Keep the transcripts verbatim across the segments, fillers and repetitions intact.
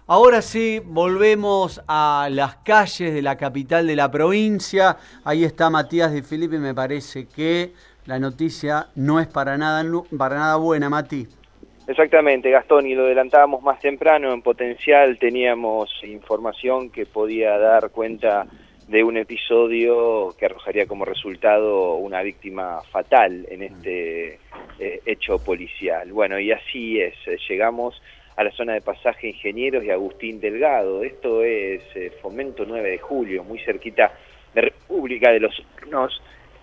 Ahora sí, volvemos a las calles de la capital de la provincia. Ahí está Matías de Filipe y me parece que la noticia no es para nada, para nada buena, Mati. Exactamente, Gastón, y lo adelantábamos más temprano. En Potencial teníamos información que podía dar cuenta de un episodio que arrojaría como resultado una víctima fatal en este eh, hecho policial. Bueno, y así es, llegamos a la zona de Pasaje Ingenieros y Agustín Delgado. Esto es eh, Fomento nueve de julio, muy cerquita de República de los Hornos.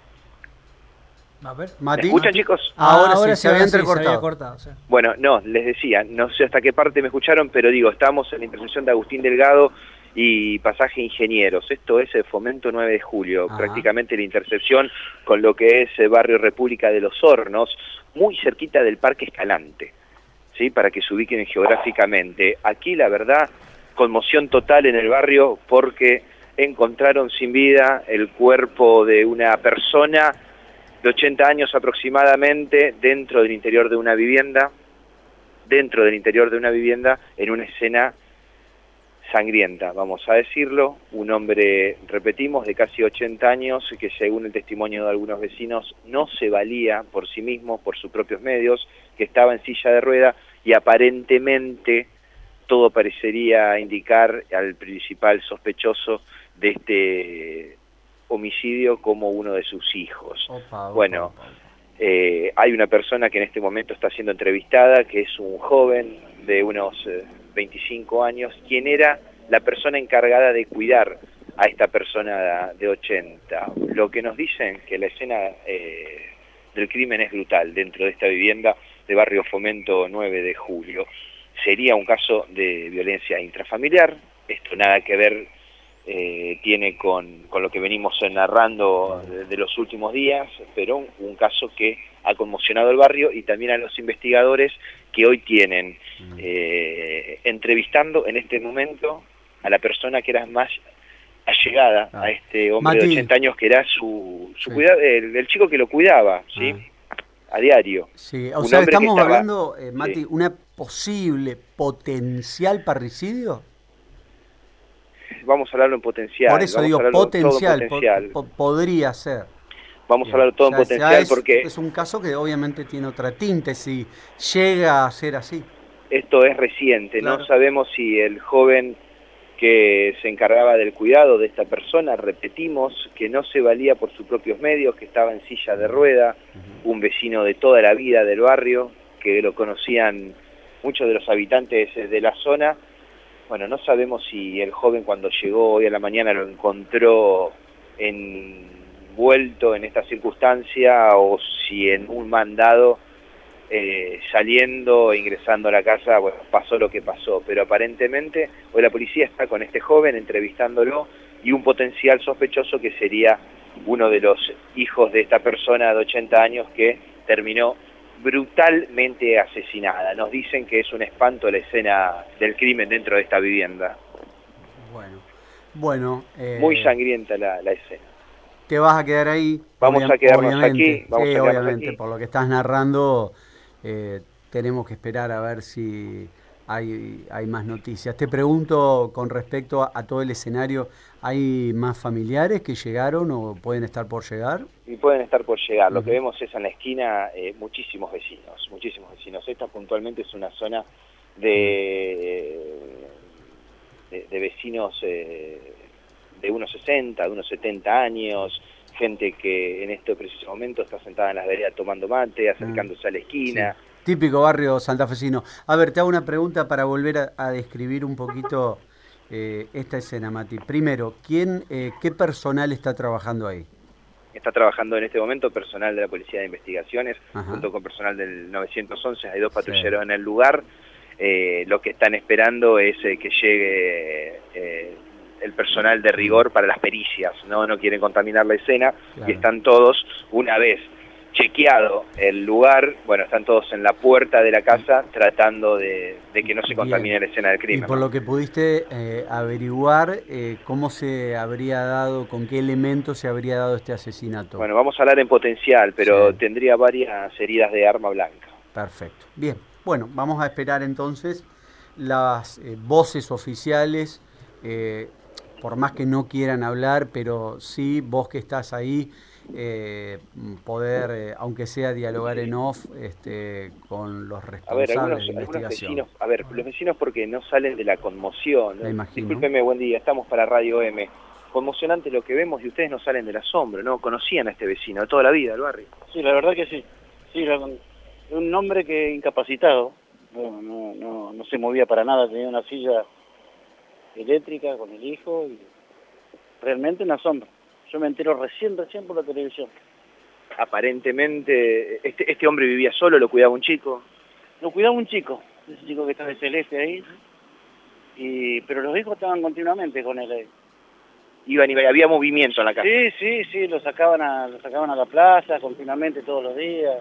A ver, ¿Me escuchan, Mati? Chicos? Ah, ahora, ahora sí, se había sí, entrecortado. Se había cortado, sí. Bueno, no, les decía, no sé hasta qué parte me escucharon, pero digo, estamos en la intersección de Agustín Delgado y Pasaje Ingenieros. Esto es el Fomento nueve de julio, Ajá. prácticamente la intersección con lo que es el barrio República de los Hornos, muy cerquita del Parque Escalante, ¿sí? Para que se ubiquen geográficamente. Aquí, la verdad, conmoción total en el barrio porque encontraron sin vida el cuerpo de una persona de ochenta años aproximadamente dentro del interior de una vivienda, dentro del interior de una vivienda, en una escena sangrienta, vamos a decirlo. Un hombre, repetimos, de casi ochenta años, que según el testimonio de algunos vecinos, no se valía por sí mismo, por sus propios medios, que estaba en silla de rueda y aparentemente todo parecería indicar al principal sospechoso de este homicidio como uno de sus hijos. Opa, opa, bueno, opa. Eh, hay una persona que en este momento está siendo entrevistada, que es un joven de unos eh, veinticinco años, quien era la persona encargada de cuidar a esta persona de ochenta. Lo que nos dicen que la escena eh, del crimen es brutal dentro de esta vivienda de barrio Fomento nueve de julio. Sería un caso de violencia intrafamiliar, esto nada que ver Eh, tiene con, con lo que venimos narrando de, de los últimos días, pero un, un caso que ha conmocionado el barrio y también a los investigadores que hoy tienen eh, entrevistando en este momento a la persona que era más allegada ah. a este hombre Mati. de ochenta años, que era su, su sí. cuidado, el, el chico que lo cuidaba, ¿sí? Ah. a diario. Sí, o un sea, estamos estaba, hablando, eh, Mati, sí. una posible potencial parricidio. Vamos a hablarlo en potencial. Por eso vamos digo, a potencial, en potencial. Po podría ser. Vamos Bien. a hablar todo o sea, en potencial es, porque... Es un caso que obviamente tiene otra tinte, si llega a ser así. Esto es reciente, claro. No sabemos si el joven que se encargaba del cuidado de esta persona, repetimos, que no se valía por sus propios medios, que estaba en silla de rueda, uh-huh. un vecino de toda la vida del barrio, que lo conocían muchos de los habitantes de la zona. Bueno, no sabemos si el joven cuando llegó hoy a la mañana lo encontró envuelto en esta circunstancia o si en un mandado eh, saliendo e ingresando a la casa, bueno, pasó lo que pasó. Pero aparentemente hoy la policía está con este joven entrevistándolo y un potencial sospechoso que sería uno de los hijos de esta persona de ochenta años que terminó brutalmente asesinada. Nos dicen que es un espanto la escena del crimen dentro de esta vivienda. Bueno, bueno. Eh, Muy sangrienta la, la escena. Te vas a quedar ahí. Vamos a quedarnos aquí. Vamos sí, a quedarnos obviamente, aquí. Por lo que estás narrando, eh, tenemos que esperar a ver si hay, hay más noticias. Te pregunto con respecto a, a todo el escenario, ¿hay más familiares que llegaron o pueden estar por llegar? Y pueden estar por llegar. Uh-huh. Lo que vemos es en la esquina eh, muchísimos vecinos, muchísimos vecinos. Esta puntualmente es una zona de, de, de vecinos eh, de unos sesenta, de unos setenta años, gente que en este preciso momento está sentada en las veredas tomando mate, acercándose uh-huh. a la esquina. Sí. Típico barrio santafesino. A ver, te hago una pregunta para volver a, a describir un poquito eh, esta escena, Mati. Primero, ¿quién, eh, ¿qué personal está trabajando ahí? Está trabajando en este momento personal de la Policía de Investigaciones, Ajá. junto con personal del nueve once, hay dos patrulleros sí. en el lugar. Eh, lo que están esperando es eh, que llegue eh, el personal de rigor para las pericias, no no quieren contaminar la escena, claro. y están todos, una vez chequeado el lugar, bueno, están todos en la puerta de la casa tratando de, de que no se contamine Bien. la escena del crimen. Y por ¿no? lo que pudiste eh, averiguar, eh, ¿cómo se habría dado, con qué elementos se habría dado este asesinato? Bueno, vamos a hablar en potencial, pero sí. tendría varias heridas de arma blanca. Perfecto. Bien, bueno, vamos a esperar entonces las eh, voces oficiales, eh, por más que no quieran hablar, pero sí, vos que estás ahí, eh, poder, eh, aunque sea dialogar en off, este, con los responsables a ver, algunos, de algunos investigación. vecinos, a ver, los vecinos porque no salen de la conmoción. Me imagino. Discúlpeme, buen día, estamos para Radio M. Conmocionante lo que vemos y ustedes no salen del asombro, ¿no? Conocían a este vecino de toda la vida, el barrio. Sí, la verdad que sí. Sí, la, un hombre que incapacitado, no, no, no, no se movía para nada, tenía una silla eléctrica con el hijo y realmente un asombro. Yo me entero recién, recién por la televisión. Aparentemente, este, este hombre vivía solo, lo cuidaba un chico. Lo cuidaba un chico, ese chico que está de celeste ahí, y pero los hijos estaban continuamente con él ahí. Iban y había movimiento en la casa. Sí, sí, sí, lo sacaban a, lo sacaban a la plaza continuamente todos los días.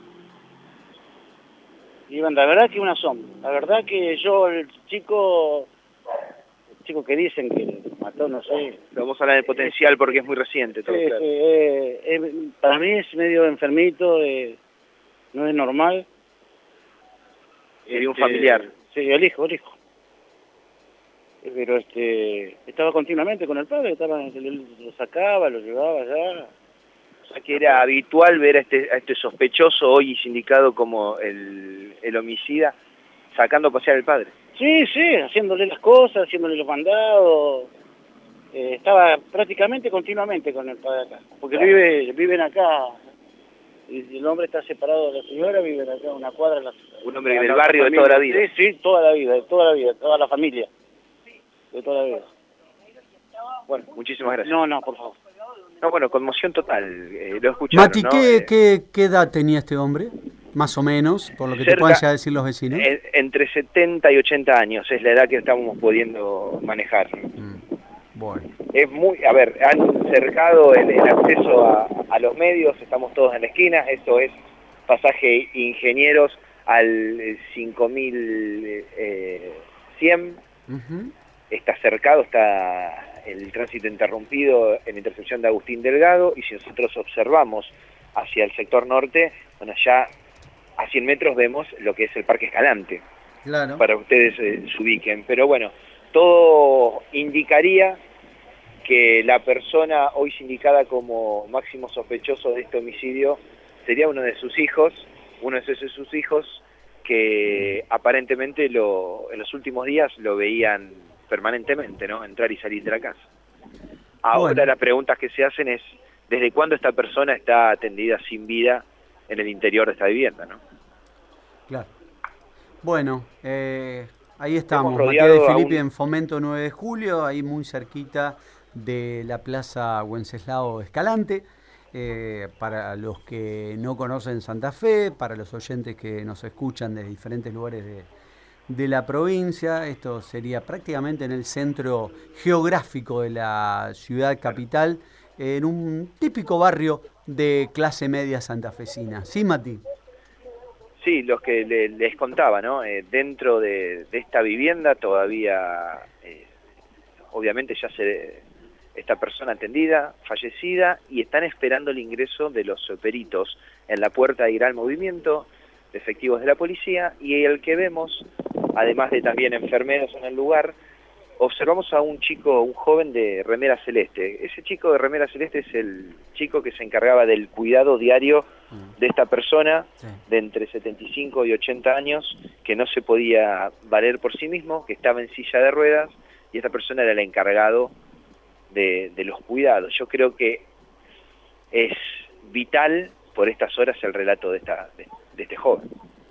Iban, la verdad que un asombro. La verdad que yo, el chico, el chico que dicen que mató, no sé. Vamos a hablar del potencial porque es muy reciente todo, Sí, claro. sí, eh, eh, para mí es medio enfermito, eh, no es normal. Sería un Este, familiar. Sí, el hijo, el hijo. Pero este estaba continuamente con el padre, estaba, lo sacaba, lo llevaba allá. O sea que era habitual ver a este, a este sospechoso, hoy sindicado como el, el homicida, sacando a pasear al padre. Sí, sí, haciéndole las cosas, haciéndole los mandados. Eh, estaba prácticamente continuamente con el padre acá, porque Claro. vive, viven acá. Y el hombre está separado de la señora, viven acá una cuadra. La, Un hombre la, del la barrio de familia. toda la vida. Sí, sí, toda la vida, de toda la vida, toda la familia. De toda la vida. Bueno, muchísimas gracias. No, no, por favor. No, bueno, conmoción total, eh, lo escucharon, Mati, ¿no? ¿qué, Eh, qué, ¿qué edad tenía este hombre? Más o menos, por lo que te cerca- puedan ya decir los vecinos. en- entre setenta y ochenta años es la edad que estamos pudiendo manejar. Mm, bueno. Es muy, a ver, han cercado el, el acceso a, a los medios, estamos todos en la esquina, esto es pasaje Ingenieros al eh, cinco mil cien, Ujú. está cercado, está el tránsito interrumpido en la intersección de Agustín Delgado, y si nosotros observamos hacia el sector norte, bueno, ya a cien metros vemos lo que es el Parque Escalante, Claro. para que ustedes eh, se ubiquen. Pero bueno, todo indicaría que la persona hoy sindicada como máximo sospechoso de este homicidio sería uno de sus hijos, uno de sus, sus hijos que aparentemente lo, en los últimos días lo veían permanentemente, ¿no? Entrar y salir de la casa. Ahora Bueno. las preguntas que se hacen es, ¿desde cuándo esta persona está atendida sin vida en el interior de esta vivienda, ¿no? Claro. Bueno, eh, ahí estamos, Hemos Matías de rodeado a Filippi un- en Fomento nueve de julio, ahí muy cerquita de la Plaza Wenceslao Escalante. Eh, para los que no conocen Santa Fe, para los oyentes que nos escuchan de diferentes lugares de, de la provincia, esto sería prácticamente en el centro geográfico de la ciudad capital, en un típico barrio de clase media santafesina. ¿Sí, Mati? Sí, los que le- les contaba, ¿no? Eh, dentro de, de esta vivienda todavía, eh, obviamente ya se esta persona atendida, fallecida, y están esperando el ingreso de los peritos. En la puerta irá el movimiento de efectivos de la policía, y el que vemos, además de también enfermeros en el lugar, observamos a un chico, un joven de remera celeste. Ese chico de remera celeste es el chico que se encargaba del cuidado diario de esta persona, Sí. de entre setenta y cinco y ochenta años, que no se podía valer por sí mismo, que estaba en silla de ruedas, y esta persona era el encargado de, de los cuidados. Yo creo que es vital por estas horas el relato de, esta, de, de este joven.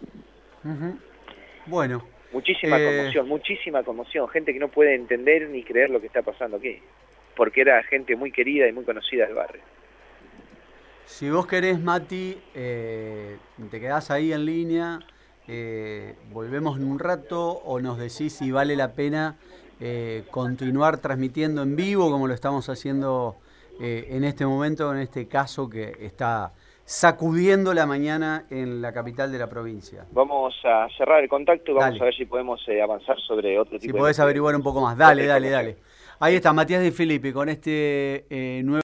Ujú. Bueno. Muchísima Eh, conmoción, muchísima conmoción, gente que no puede entender ni creer lo que está pasando aquí, porque era gente muy querida y muy conocida del barrio. Si vos querés, Mati, eh, te quedás ahí en línea, eh, volvemos en un rato o nos decís si vale la pena eh, continuar transmitiendo en vivo como lo estamos haciendo eh, en este momento, en este caso que está sacudiendo la mañana en la capital de la provincia. Vamos a cerrar el contacto y vamos Dale. a ver si podemos eh, avanzar sobre otro tipo Si de... podés investigación. averiguar un poco más. Dale, Otra dale, información. dale. Ahí está Matías de Filippi con este eh, nuevo...